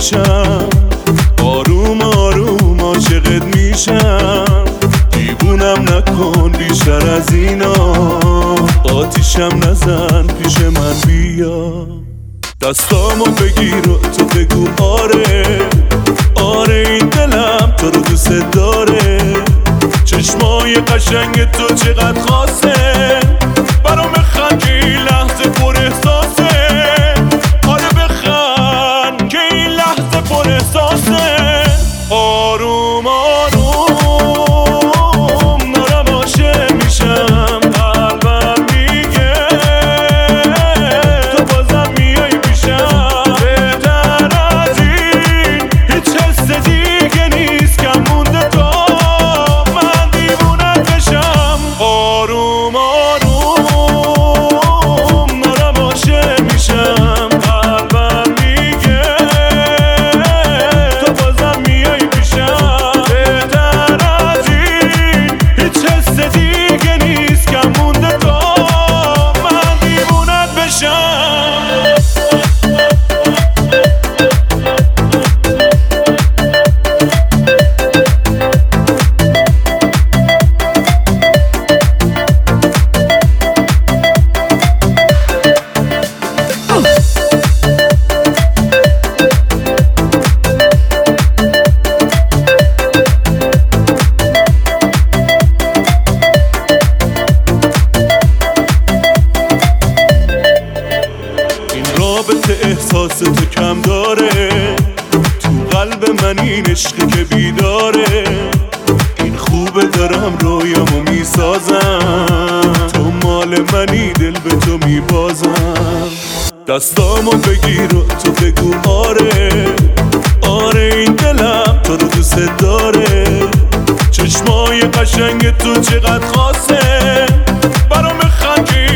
میشم، آروم آروم عاشقت میشم. دیوونم نکن بیشتر از اینا، آتیشم نزن پیش من بیا. دستامو بگیر و تو بگو آره آره، این دلم تو رو دوست داره. چشمای قشنگ تو چقدر خاصه، برام بخند که این لحظه پر احساسه. آره بخند که این لحظه پر احساسه. آروم آروم دارم عاشق میشم، قلبم میگه تو بازم میای پیشم. بهتر از این هیچ حس دیگه نیست کم مونده تا من دیوونت بشم. آروم آروم دارم عاشق میشم، قلبم میگه تو بازم میای پیشم. بهتر از این هیچ حس دیگه نیست کم مونده تا من دیوونت بشم. رابطه احساس تو کم داره، تو قلب من این عشقی که بیداره. این خوبه دارم رویامو میسازم، تو مال منی دل به تو میبازم. دستامو بگیر و تو بگو آره آره، این دلم تو رو دوست داره. چشمای قشنگ تو چقدر خاصه، برام بخند که